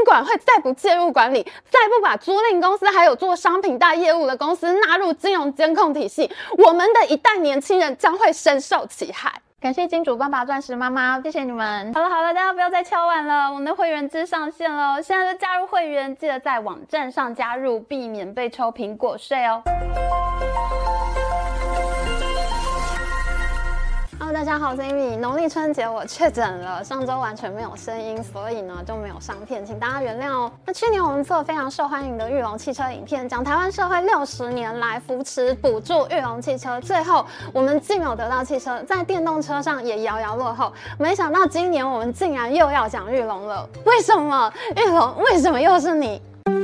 管会再不介入管理，再不把租赁公司还有做商品贷业务的公司纳入金融监控体系，我们的一代年轻人将会深受其害。感谢金主爸爸、钻石妈妈，谢谢你们。好了，大家不要再敲碗了，我们的会员制上线了，现在就加入会员，记得在网站上加入，避免被抽苹果税哦。Hello， 大家好，我是 Amy。农历春节我确诊了，上周完全没有声音，所以呢就没有上片，请大家原谅哦。那去年我们做非常受欢迎的裕隆汽车影片，讲台湾社会60年来扶持补助裕隆汽车，最后我们既没有得到汽车，在电动车上也遥遥落后。没想到今年我们竟然又要讲裕隆了，为什么？裕隆为什么又是你？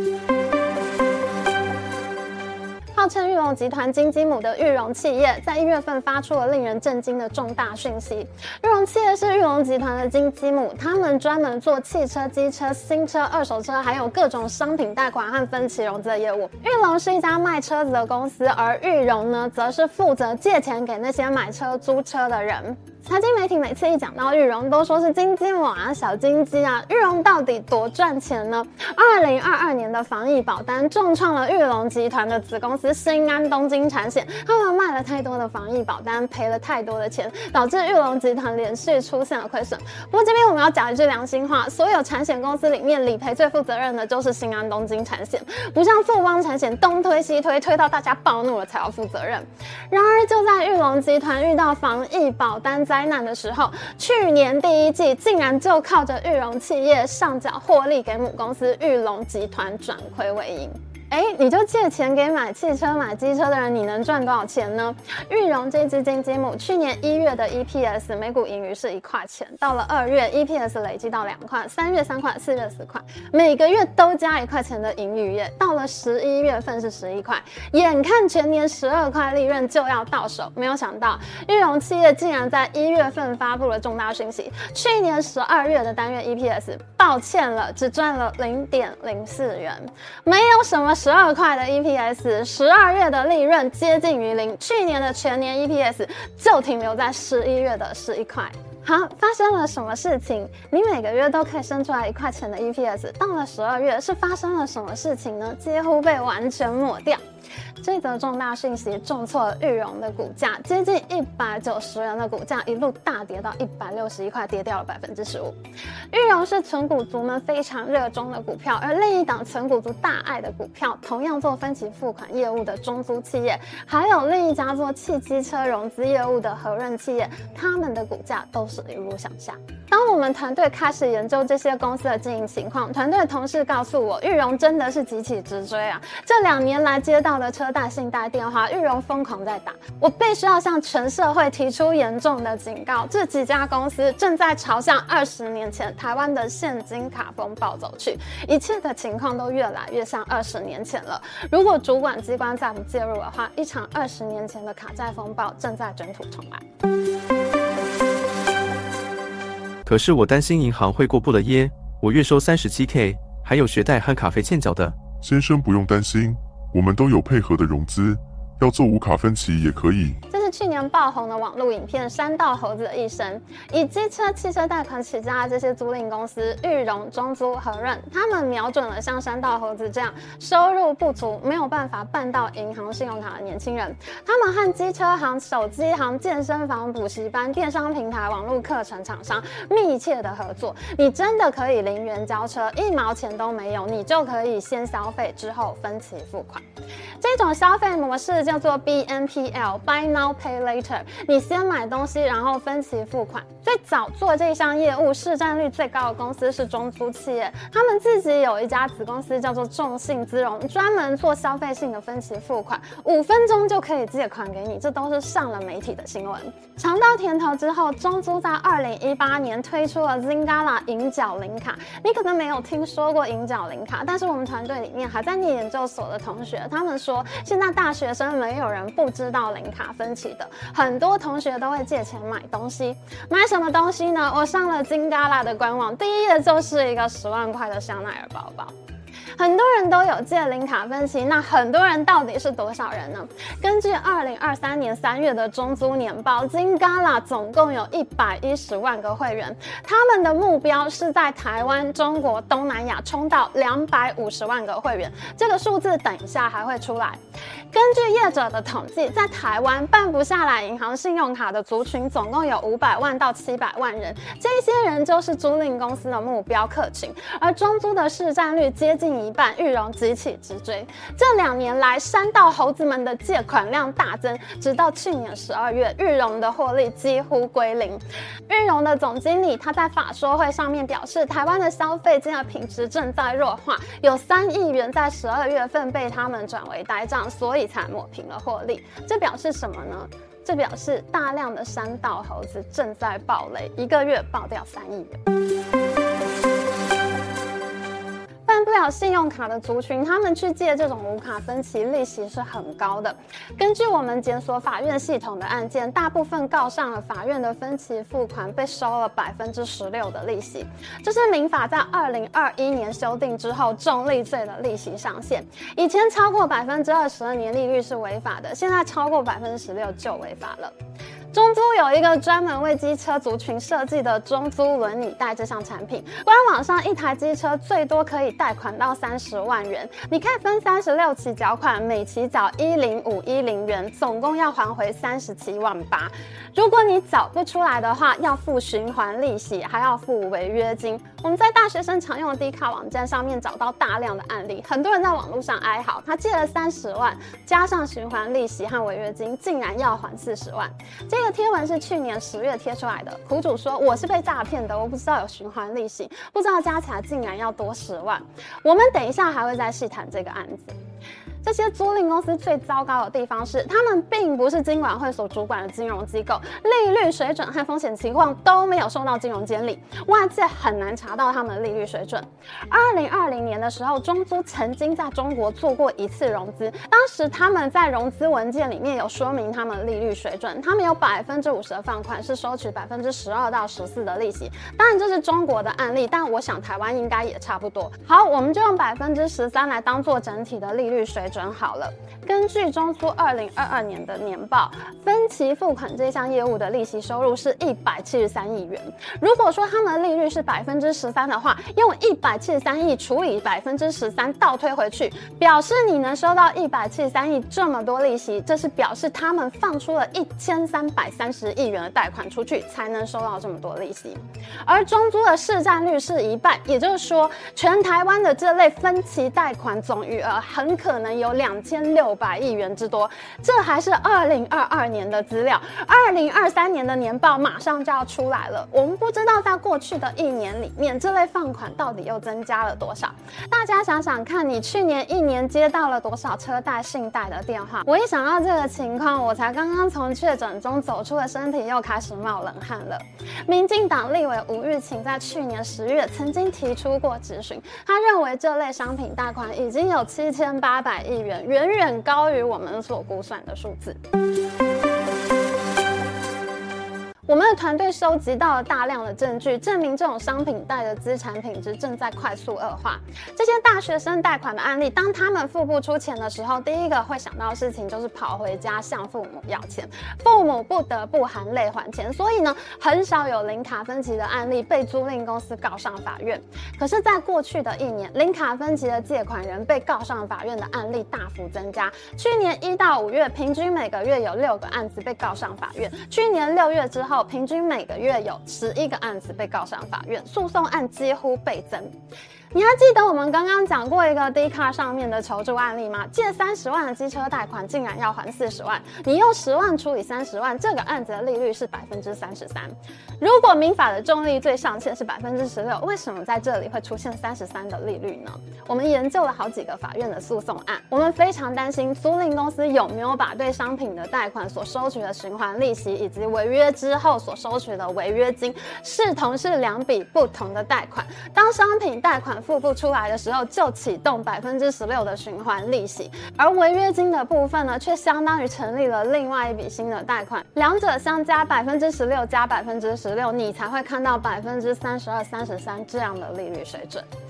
号称裕隆集团金鸡母的裕隆企业，在1月份发出了令人震惊的重大讯息。裕隆企业是裕隆集团的金鸡母，他们专门做汽车、机车、新车、二手车，还有各种商品贷款和分期融资的业务。裕隆是一家卖车子的公司，而裕隆呢，则是负责借钱给那些买车、租车的人。财经媒体每次一讲到裕隆，都说是金鸡母啊、小金鸡啊，裕隆到底多赚钱呢？2022年的防疫保单重创了裕隆集团的子公司新安东京产险，他们卖了太多的防疫保单，赔了太多的钱，导致裕隆集团连续出现了亏损。不过这边我们要讲一句良心话，所有产险公司里面理赔最负责任的就是新安东京产险，不像富邦产险东推西推，推到大家暴怒了才要负责任。然而就在裕隆集团遇到防疫保单灾难的时候，去年第1季竟然就靠着裕隆企业上缴获利给母公司裕隆集团转亏为盈。你就借钱给买汽车、买机车的人，你能赚多少钱呢？裕隆这只金鸡母去年1月的 EPS 每股盈余是1块钱，到了2月 EPS 累积到2块，3月3块，4月4块，每个月都加1块钱的盈余耶。到了11月份是11块，眼看全年12块利润就要到手，没有想到裕隆企业竟然在1月份发布了重大讯息，去年12月的单月 EPS 抱歉了，只赚了 0.04 元，没有什么12块的 EPS，12月的利润接近于0，去年的全年 EPS 就停留在11月的11块。好，发生了什么事情？你每个月都可以生出来1块钱的 EPS， 到了12月是发生了什么事情呢？几乎被完全抹掉。这则重大讯息重挫了裕隆的股价，接近190元的股价一路大跌到161块，跌掉了15%。裕隆是存股族们非常热衷的股票，而另一档存股族大爱的股票，同样做分期付款业务的中租企业，还有另一家做汽机车融资业务的和润企业，他们的股价都是一路向下。当我们团队开始研究这些公司的经营情况，团队同事告诉我，裕隆真的是急起直追啊！这2年来接到的车贷、信贷电话，裕隆疯狂在打。我必须要向全社会提出严重的警告，这几家公司正在朝向20年前台湾的现金卡风暴走去，一切的情况都越来越像20年前了。如果主管机关再不介入的话，一场20年前的卡债风暴正在卷土重来。 可是我担心银行会过不了耶，我月收37K， 还有学贷和卡费欠缴的。 先生不用担心，我们都有配合的融资，要做无卡分期也可以。 这是去年爆红的网络影片《山道猴子的一生》，以机车、汽车贷款起家的这些租赁公司裕隆、中租、和润，他们瞄准了像山道猴子这样收入不足、没有办法办到银行信用卡的年轻人。他们和机车行、手机行、健身房、补习班、电商平台、网络课程厂商密切的合作。你真的可以0元交车，1毛钱都没有，你就可以先消费，之后分期付款。这种消费模式叫做 BNPL，Buy Now Pay Later， 你先买东西，然后分期付款。最早做这项业务市占率最高的公司是中租企业，他们自己有一家子公司叫做众信资融，专门做消费性的分期付款，5分钟就可以借款给你，这都是上了媒体的新闻。尝到甜头之后，中租在2018年推出了 Zingala 银角零卡。你可能没有听说过银角零卡，但是我们团队里面还在念研究所的同学，他们说现在大学生没有人不知道零卡分期的，很多同学都会借钱买东西。买什么东西呢？我上了Zingala的官网，第一页就是一个10万块的香奈儿包包。 很多人都有借零卡分期，那很多人到底是多少人呢？根据2023年3月的中租年报，金嘎啦总共有110万个会员，他们的目标是在台湾、中国、东南亚冲到250万个会员，这个数字等一下还会出来。根据业者的统计，在台湾办不下来银行信用卡的族群总共有500万到700万人，这些人就是租赁公司的目标客群，而中租的市占率接近一半，裕融急起直追。这2年来，山道猴子们的借款量大增，直到去年12月，裕融的获利几乎归零。裕融的总经理他在法说会上面表示，台湾的消费金额品质正在弱化，有3亿元在12月份被他们转为呆账，所以才抹平了获利。这表示什么呢？这表示大量的山道猴子正在爆雷，一个月爆掉3亿元。办不了信用卡的族群，他们去借这种无卡分期，利息是很高的。根据我们检索法院系统的案件，大部分告上了法院的分期付款被收了16%的利息，这是民法在2021年修订之后重利罪的利息上限。以前超过20%的年利率是违法的，现在超过16%就违法了。中租有一个专门为机车族群设计的中租轮拟贷这项产品，官网上一台机车最多可以贷款到30万元，你可以分36期缴款，每期缴10510元，总共要还回37万8。如果你缴不出来的话，要付循环利息，还要付违约金。我们在大学生常用的 D 卡网站上面找到大量的案例，很多人在网络上哀嚎，他借了30万，加上循环利息和违约金，竟然要还40万。这个贴文是去年10月贴出来的，苦主说我是被诈骗的，我不知道有循环利息，不知道加起来竟然要多10万。我们等一下还会再细谈这个案子。这些租赁公司最糟糕的地方是，他们并不是金管会所主管的金融机构，利率水准和风险情况都没有受到金融监理，外界很难查到他们的利率水准。2020年的时候，中租曾经在中国做过一次融资，当时他们在融资文件里面有说明他们的利率水准，他们有50%的放款是收取12%到14%的利息。当然这是中国的案例，但我想台湾应该也差不多。好，我们就用13%来当做整体的利率水准好了。根据中租2022年的年报，分期付款这项业务的利息收入是173亿元。如果说他们的利率是13%的话，用173亿除以13%倒推回去，表示你能收到173亿这么多利息，这是表示他们放出了1330亿元的贷款出去，才能收到这么多利息。而中租的市占率是1半，也就是说，全台湾的这类分期贷款总余额很可能有2600亿元之多，这还是2022年的资料，2023年的年报马上就要出来了。我们不知道在过去的1年里面，这类放款到底又增加了多少？大家想想看，你去年1年接到了多少车贷、信贷的电话？我一想到这个情况，我才刚刚从确诊中走出的身体又开始冒冷汗了。民进党立委吴玉琴在去年10月曾经提出过质询，他认为这类商品贷款已经有7800亿元，远远高于我们所估算的数字。我们的团队收集到了大量的证据，证明这种商品贷的资产品质正在快速恶化。这些大学生贷款的案例，当他们付不出钱的时候，第一个会想到的事情就是跑回家向父母要钱，父母不得不含泪还钱。所以呢，很少有零卡分期的案例被租赁公司告上法院。可是，在过去的1年，零卡分期的借款人被告上法院的案例大幅增加。去年1到5月，平均每个月有6个案子被告上法院。去年6月之后，平均每个月有11个案子被告上法院，诉讼案几乎倍增。你还记得我们刚刚讲过一个 D 卡上面的求助案例吗？借30万的机车贷款竟然要还40万，你用10万除以30万，这个案子的利率是33%。如果民法的重利罪上限是16%，为什么在这里会出现33%的利率呢？我们研究了好几个法院的诉讼案，我们非常担心租赁公司有没有把对商品的贷款所收取的循环利息以及违约之后所收取的违约金视同是2笔不同的贷款。当商品贷款付不出来的时候，就启动16%的循环利息，而违约金的部分呢，却相当于成立了另外一笔新的贷款，两者相加16%加16%，你才会看到32%、33%这样的利率水准。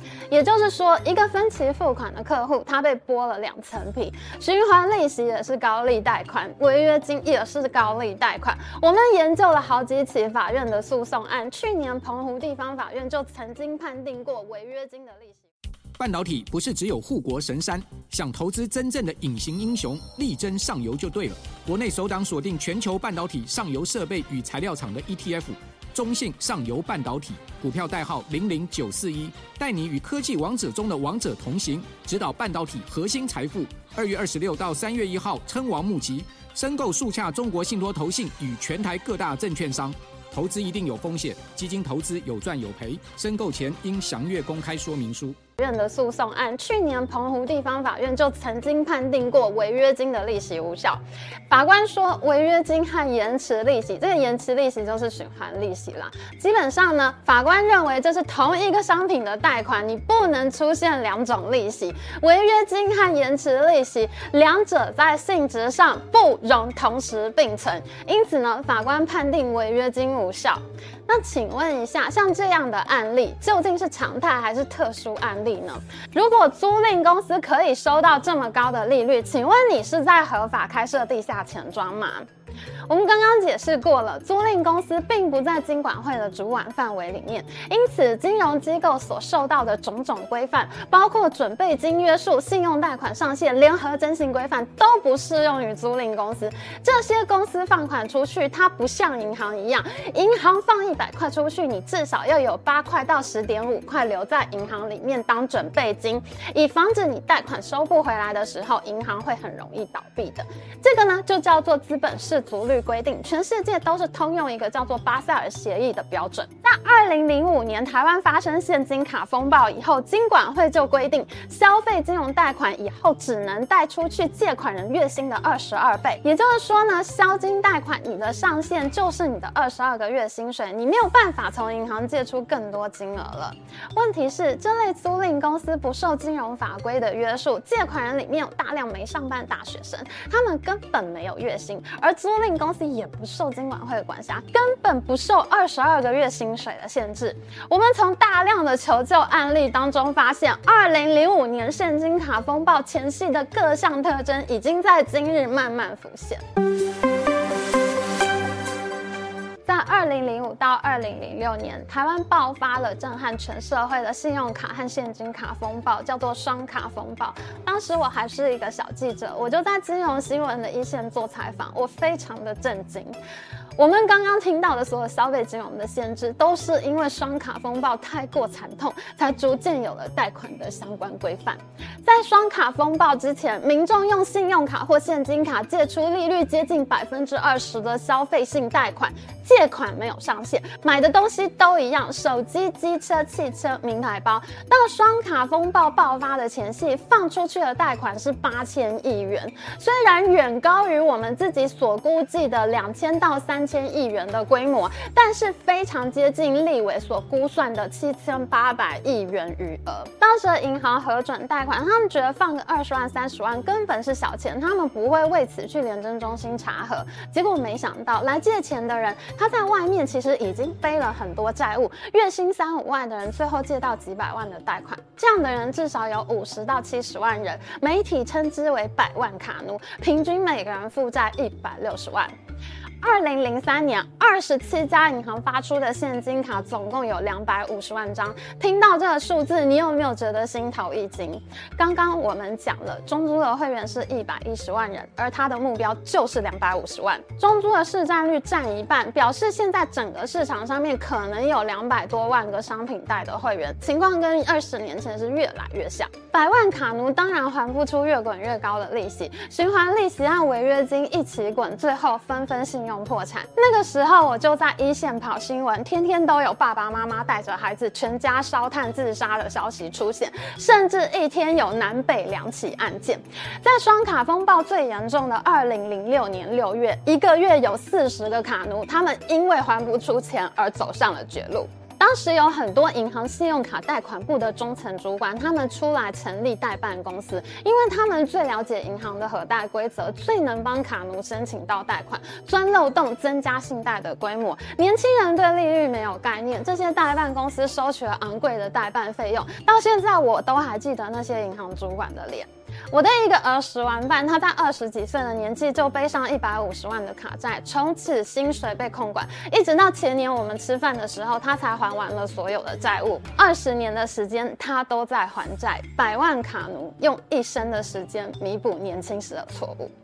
也就是说，一个分期付款的客户，他被剥了2层皮，循环利息也是高利贷款，违约金也是高利贷款。我们研究了好几起法院的诉讼案，去年澎湖地方法院就曾经判定过违约金的利息。 半导体不是只有护国神山，想投资真正的隐形英雄，力争上游就对了。国内首档锁定全球半导体上游设备与材料厂的 ETF， 中信上游半导体，股票代号00941，带你与科技王者中的王者同行，指导半导体核心财富。2月26到3月1号称王募集，申购速洽中国信托投信与全台各大证券商。投资一定有风险，基金投资有赚有赔，申购前应详阅公开说明书。 院的诉讼案，去年澎湖地方法院就曾经判定过违约金的利息无效。法官说，违约金和延迟利息，这个延迟利息就是循环利息啦。基本上呢，法官认为这是同一个商品的贷款，你不能出现2种利息。违约金和延迟利息两者在性质上不容同时并存，因此呢，法官判定违约金无效。那请问一下，像这样的案例究竟是常态还是特殊案例呢？如果租赁公司可以收到这么高的利率，请问你是在合法开设地下钱庄吗？我们刚刚解释过了，租赁公司并不在金管会的主管范围里面，因此金融机构所受到的种种规范，包括准备金约束、信用贷款上限、联合征信规范，都不适用于租赁公司。这些公司放款出去，它不像银行一样，银行放100块出去，你至少要有8块到10.5块留在银行里面当准备金，以防止你贷款收不回来的时候，银行会很容易倒闭的。这个呢，就叫做资本适足率规定，全世界都是通用一个叫做巴塞尔协议的标准。在2005年台湾发生现金卡风暴以后，金管会就规定，消费金融贷款以后只能贷出去借款人月薪的22倍。也就是说呢，消金贷款你的上限就是你的22个月薪水，你没有办法从银行借出更多金额了。问题是，这类租赁公司不受金融法规的约束，借款人里面有大量没上班大学生，他们根本没有月薪，而租赁公司也不受金管会的管辖，根本不受22个月薪水的限制。我们从大量的求救案例当中发现，2005年现金卡风暴前夕的各项特征已经在今日慢慢浮现。在2005到2006年，台湾爆发了震撼全社会的信用卡和现金卡风暴，叫做双卡风暴。当时我还是一个小记者，我就在金融新闻的一线做采访，我非常的震惊。我们刚刚听到的所有消费金融的限制，都是因为双卡风暴太过惨痛，才逐渐有了贷款的相关规范。在双卡风暴之前，民众用信用卡或现金卡借出利率接近20%的消费性贷款，借款没有上限，买的东西都一样，手机、机车、汽车、名牌包。到双卡风暴爆发的前夕，放出去的贷款是8000亿元，虽然远高于我们自己所估计的2000到3000亿元的规模，但是非常接近立委所估算的7800亿元余额。当时的银行核准贷款，他们觉得放个20万、30万根本是小钱，他们不会为此去联征中心查核。结果没想到，来借钱的人他在外面其实已经背了很多债务，月薪3、5万的人最后借到几百万的贷款，这样的人至少有50到70万人，媒体称之为100万卡奴，平均每个人负债160万。2003年，27家银行发出的现金卡总共有250万张。听到这个数字，你有没有觉得心头一惊？刚刚我们讲了，中租的会员是110万人，而他的目标就是250万。中租的市占率占1半，表示现在整个市场上面可能有200多万个商品贷的会员，情况跟20年前是越来越像。100万卡奴当然还不出越滚越高的利息，循环利息和违约金一起滚，最后纷纷信用破产。那个时候我就在一线跑新闻，天天都有爸爸妈妈带着孩子全家烧炭自杀的消息出现，甚至一天有南北2起案件。在双卡风暴最严重的2006年6月，一个月有40个卡奴，他们因为还不出钱而走上了绝路。 当时有很多银行信用卡贷款部的中层主管，他们出来成立代办公司，因为他们最了解银行的核贷规则，最能帮卡奴申请到贷款，钻漏洞，增加信贷的规模。年轻人对利率没有概念，这些代办公司收取了昂贵的代办费用，到现在我都还记得那些银行主管的脸。我的一个儿时玩伴，他在20几岁的年纪就背上150万的卡债，从此薪水被控管，一直到前年我们吃饭的时候，他才还完了所有的债务。20年的时间，他都在还债。100万卡奴用一生的时间弥补年轻时的错误。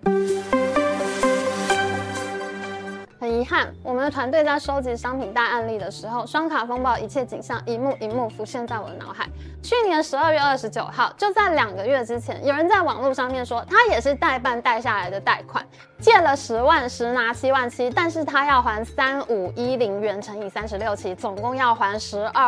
很遗憾，我们的团队在收集商品贷案例的时候，双卡风暴一切景象一幕一幕浮现在我的脑海。去年12月29号，就在2个月之前，有人在网络上面说，他也是代办贷下来的贷款，借了10万，实拿7万7，但是他要还3510元乘以36期，总共要还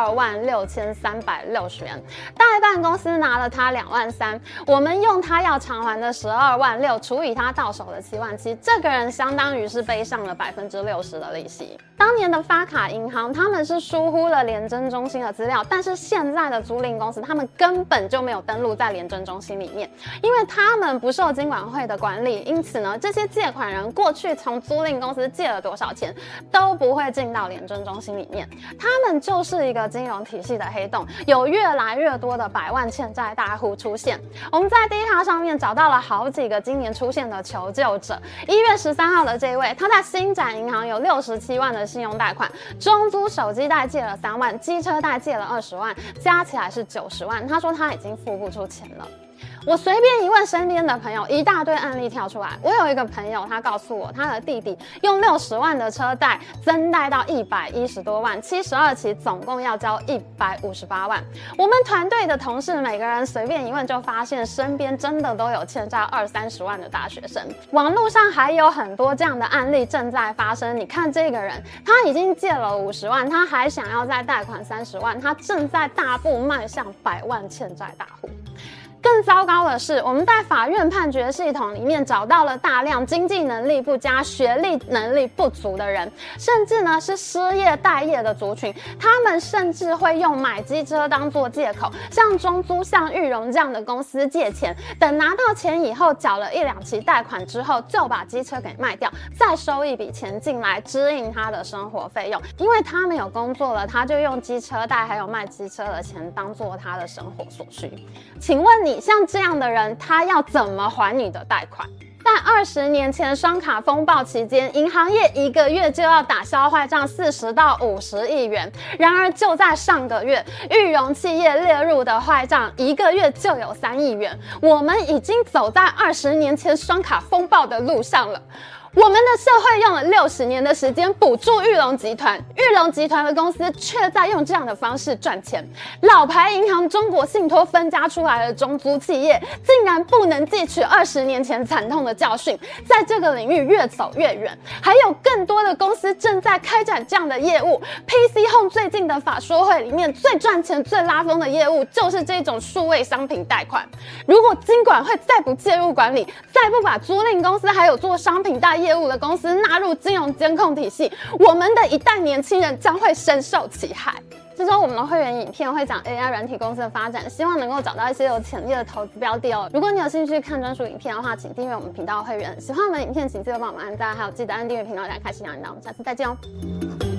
126360元。代办公司拿了他2万3，我们用他要偿还的12万6除以他到手的7万7，这个人相当于是背上了60%的利息。当年的发卡银行，他们是疏忽了联征中心的资料，但是现在的租赁公司，他们根本就没有登录在联征中心里面，因为他们不受金管会的管理，因此呢，这些借款人过去从租赁公司借了多少钱，都不会进到联征中心里面，他们就是一个金融体系的黑洞，有越来越多的100万欠债大户出现。我们在 Dcard 上面找到了好几个今年出现的求救者。1月13号的这位，他在新展银行有67万的信用贷款，中租手机贷借了3万，机车贷借了20万，加起来是90万。他说他已经付不出钱了。我随便一问身边的朋友，一大堆案例跳出来。我有一个朋友，他告诉我，他的弟弟用60万的车贷增贷到110多万，72期总共要交158万。我们团队的同事每个人随便一问，就发现身边真的都有欠债20-30万的大学生。网络上还有很多这样的案例正在发生。你看这个人，他已经借了50万，他还想要再贷款30万，他正在大步迈向100万欠债大户。更糟糕的是，我们在法院判决系统里面找到了大量经济能力不佳、学历能力不足的人，甚至呢是失业待业的族群。他们甚至会用买机车当作借口，向中租、向裕荣这样的公司借钱，等拿到钱以后，缴了1-2期贷款之后，就把机车给卖掉，再收一笔钱进来支应他的生活费用。因为他没有工作了，他就用机车贷还有卖机车的钱当做他的生活所需。请问你像这样的人，他要怎么还你的贷款？在20年前双卡风暴期间，银行业一个月就要打消坏账40到50亿元。然而就在上个月，裕荣企业列入的坏账一个月就有3亿元。我们已经走在20年前双卡风暴的路上了。我们的社会用了60年的时间补助裕荣集团，裕荣集团的公司却在用这样的方式赚钱。老牌银行中国信托分家出来的中租企业，竟然不能汲取20年前惨痛的教训，在这个领域越走越远。还有更多的公司正在开展这样的业务。PC Home 最近的法说会里面，最赚钱、最拉风的业务就是这种数位商品贷款。如果金管会再不介入管理，再不把租赁公司还有做商品贷业务的公司纳入金融监控体系，我们的一代年轻人将会深受其害。这周我们的会员影片会讲 AI 软体公司的发展，希望能够找到一些有潜力的投资标的哦。如果你有兴趣看专属影片的话，请订阅我们频道的会员。喜欢我们的影片，请记得帮我们按赞，还有记得按订阅频道，来开启小铃铛。我们下次再见哦。